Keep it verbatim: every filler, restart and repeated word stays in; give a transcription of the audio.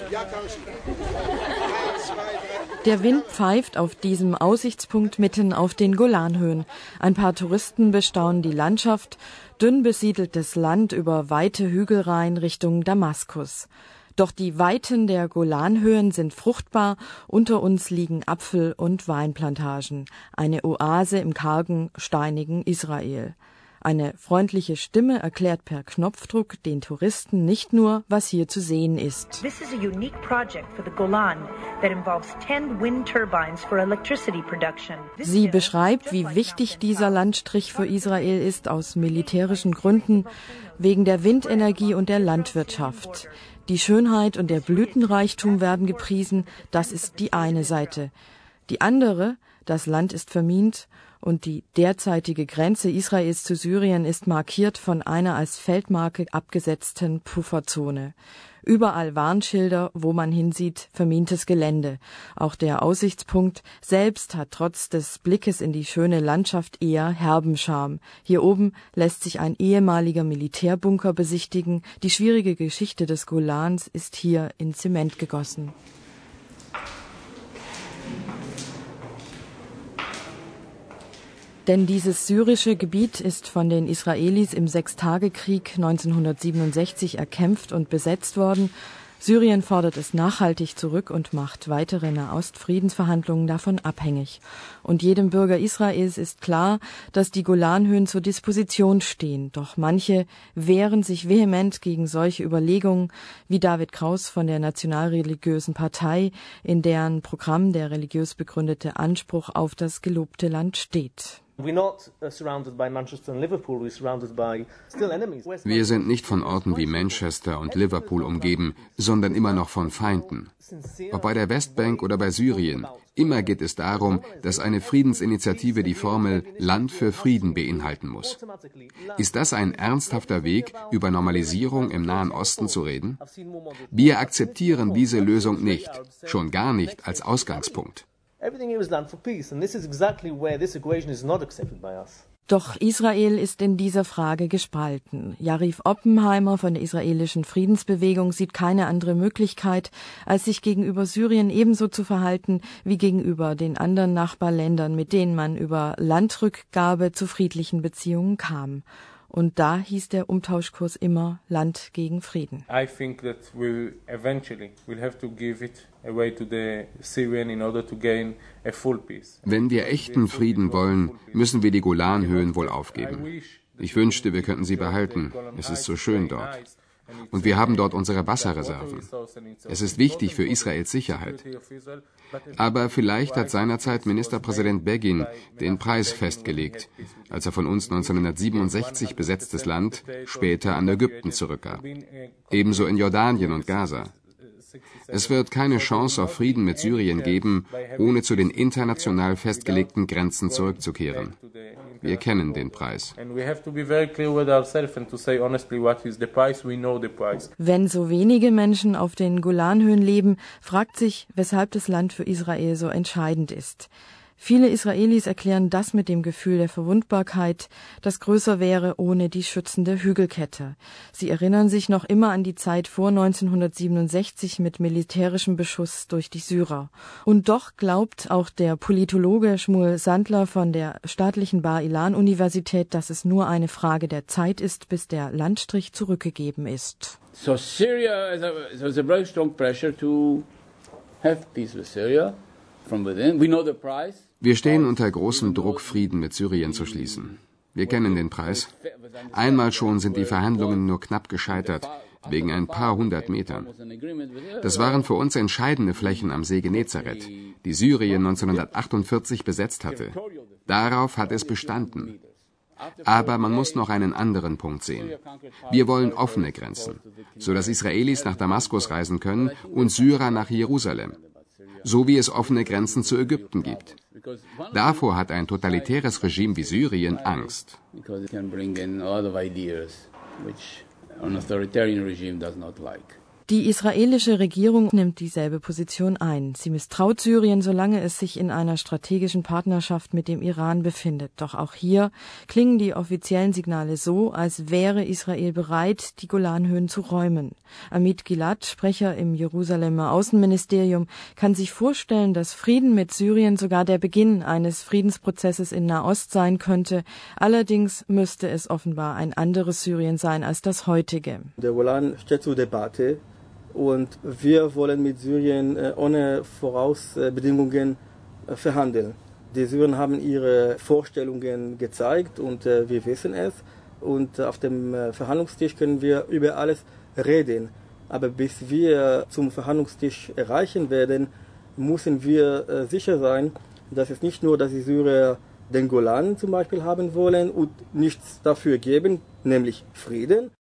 Der Wind pfeift auf diesem Aussichtspunkt mitten auf den Golanhöhen. Ein paar Touristen bestaunen die Landschaft, dünn besiedeltes Land über weite Hügelreihen Richtung Damaskus. Doch die Weiten der Golanhöhen sind fruchtbar, unter uns liegen Apfel- und Weinplantagen, eine Oase im kargen, steinigen Israel. Eine freundliche Stimme erklärt per Knopfdruck den Touristen nicht nur, was hier zu sehen ist. This is a unique project for the Golan that involves ten wind turbines for electricity production. Sie beschreibt, wie wichtig dieser Landstrich für Israel ist aus militärischen Gründen, wegen der Windenergie und der Landwirtschaft. Die Schönheit und der Blütenreichtum werden gepriesen, das ist die eine Seite. Die andere, das Land ist vermint und die derzeitige Grenze Israels zu Syrien ist markiert von einer als Feldmarke abgesetzten Pufferzone. Überall Warnschilder, wo man hinsieht, vermintes Gelände. Auch der Aussichtspunkt selbst hat trotz des Blickes in die schöne Landschaft eher herben Charme. Hier oben lässt sich ein ehemaliger Militärbunker besichtigen. Die schwierige Geschichte des Golans ist hier in Zement gegossen. Denn dieses syrische Gebiet ist von den Israelis im Sechstagekrieg neunzehnhundertsiebenundsechzig erkämpft und besetzt worden. Syrien fordert es nachhaltig zurück und macht weitere Nahostfriedensverhandlungen davon abhängig. Und jedem Bürger Israels ist klar, dass die Golanhöhen zur Disposition stehen. Doch manche wehren sich vehement gegen solche Überlegungen, wie David Kraus von der Nationalreligiösen Partei, in deren Programm der religiös begründete Anspruch auf das gelobte Land steht. Wir sind nicht von Orten wie Manchester und Liverpool umgeben, sondern immer noch von Feinden. Ob bei der Westbank oder bei Syrien, immer geht es darum, dass eine Friedensinitiative die Formel Land für Frieden beinhalten muss. Ist das ein ernsthafter Weg, über Normalisierung im Nahen Osten zu reden? Wir akzeptieren diese Lösung nicht, schon gar nicht als Ausgangspunkt. Doch Israel ist in dieser Frage gespalten. Yarif Oppenheimer von der israelischen Friedensbewegung sieht keine andere Möglichkeit, als sich gegenüber Syrien ebenso zu verhalten wie gegenüber den anderen Nachbarländern, mit denen man über Landrückgabe zu friedlichen Beziehungen kam. Und da hieß der Umtauschkurs immer Land gegen Frieden. I think that we'll eventually we'll have to give it away to the Syrian in order to gain a full peace. Wenn wir echten Frieden wollen, müssen wir die Golanhöhen wohl aufgeben. Ich wünschte, wir könnten sie behalten. Es ist so schön dort. Und wir haben dort unsere Wasserreserven. Es ist wichtig für Israels Sicherheit. Aber vielleicht hat seinerzeit Ministerpräsident Begin den Preis festgelegt, als er von uns neunzehnhundertsiebenundsechzig besetztes Land später an Ägypten zurückgab. Ebenso in Jordanien und Gaza. Es wird keine Chance auf Frieden mit Syrien geben, ohne zu den international festgelegten Grenzen zurückzukehren. Wir kennen den Preis. Wenn so wenige Menschen auf den Golanhöhen leben, fragt sich, weshalb das Land für Israel so entscheidend ist. Viele Israelis erklären das mit dem Gefühl der Verwundbarkeit, das größer wäre ohne die schützende Hügelkette. Sie erinnern sich noch immer an die Zeit vor neunzehnhundertsiebenundsechzig mit militärischem Beschuss durch die Syrer. Und doch glaubt auch der Politologe Shmuel Sandler von der staatlichen Bar-Ilan-Universität, dass es nur eine Frage der Zeit ist, bis der Landstrich zurückgegeben ist. So Syria, there was a very strong pressure to have peace with Syria. Wir stehen unter großem Druck, Frieden mit Syrien zu schließen. Wir kennen den Preis. Einmal schon sind die Verhandlungen nur knapp gescheitert, wegen ein paar hundert Metern. Das waren für uns entscheidende Flächen am See Genezareth, die Syrien neunzehnhundertachtundvierzig besetzt hatte. Darauf hat es bestanden. Aber man muss noch einen anderen Punkt sehen. Wir wollen offene Grenzen, sodass Israelis nach Damaskus reisen können und Syrer nach Jerusalem. So wie es offene Grenzen zu Ägypten gibt. Davor hat ein totalitäres Regime wie Syrien Angst. Die israelische Regierung nimmt dieselbe Position ein. Sie misstraut Syrien, solange es sich in einer strategischen Partnerschaft mit dem Iran befindet. Doch auch hier klingen die offiziellen Signale so, als wäre Israel bereit, die Golanhöhen zu räumen. Amit Gilad, Sprecher im Jerusalemer Außenministerium, kann sich vorstellen, dass Frieden mit Syrien sogar der Beginn eines Friedensprozesses in Nahost sein könnte. Allerdings müsste es offenbar ein anderes Syrien sein als das heutige. Der Golan steht zur Debatte. Und wir wollen mit Syrien ohne Vorausbedingungen verhandeln. Die Syrer haben ihre Vorstellungen gezeigt und wir wissen es. Und auf dem Verhandlungstisch können wir über alles reden. Aber bis wir zum Verhandlungstisch erreichen werden, müssen wir sicher sein, dass es nicht nur, dass die Syrer den Golan zum Beispiel haben wollen und nichts dafür geben, nämlich Frieden.